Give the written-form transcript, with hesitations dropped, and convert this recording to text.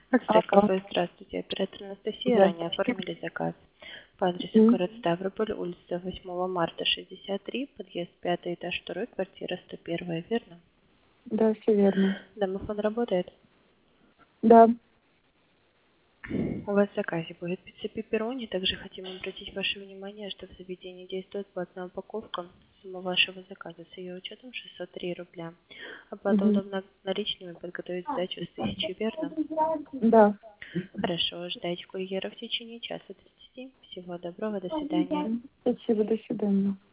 Акция Алло. кафе. Здравствуйте. Оператор Анастасия. Ранее Здравствуйте. оформили заказ по адресу Мгм. город Ставрополь, улица 8 марта, 63, подъезд 5 этаж 2, квартира 101, верно? Да, все верно. Домофон работает? Да. У вас в заказе будет пицца пепперони. Также хотим обратить ваше внимание, что в заведении действует платная упаковка. Сумма вашего заказа с ее учетом 603 рубля. Оплата Мгм. удобна наличными, подготовить сдачу с 1000, верно? Да. Хорошо, ждайте курьера в течение часа 30. Всего доброго, до свидания. Спасибо, до свидания.